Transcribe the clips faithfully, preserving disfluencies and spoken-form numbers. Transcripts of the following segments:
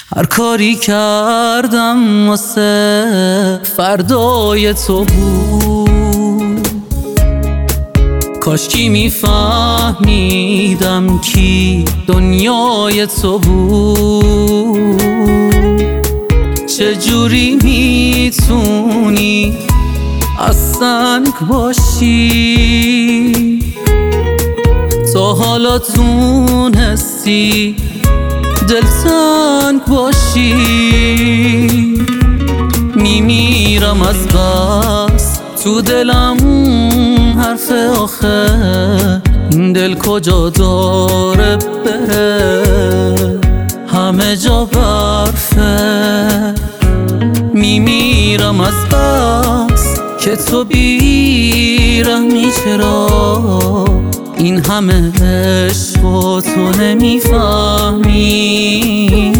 هر کاری کردم واسه فردای تو بود، کاشکی میفهمیدم کی دنیای تو بود. چجوری میتونی از سنگ باشی؟ تا حالا تونستی دلتنگ باشی؟ میمیرم از بس تو دلم حرف آخر، این دل کجا داره بره؟ همه جا برفه. میمیرم از بس که تو بیرحمی، چرا این همه عشق و تو نمیفهمی؟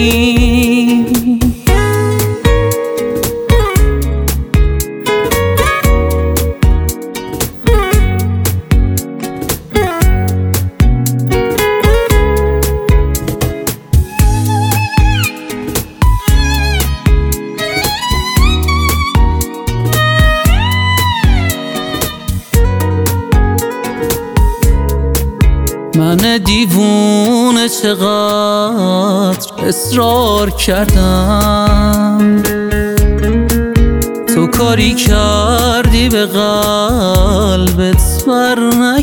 من دیوونه چقدر اصرار کردم، تو کاری کردی به قلبت بر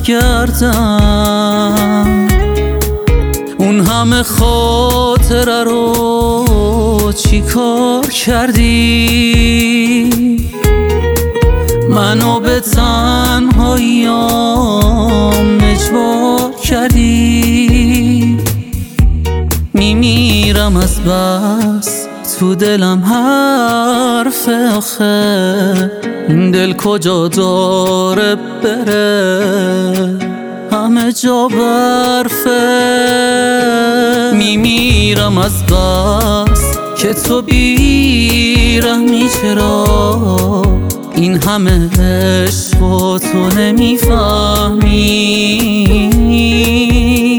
نگردم. اون همه خاطره رو چی کار کردی؟ منو به تنهاییام اجبار کردی. میمیرم از بس تو دلم حرف آخه، این دل کجا داره بره؟ همه جا برفه. میمیرم از بس که تو بیرحمی، چرا این همه عشق و تو نمیفهمی؟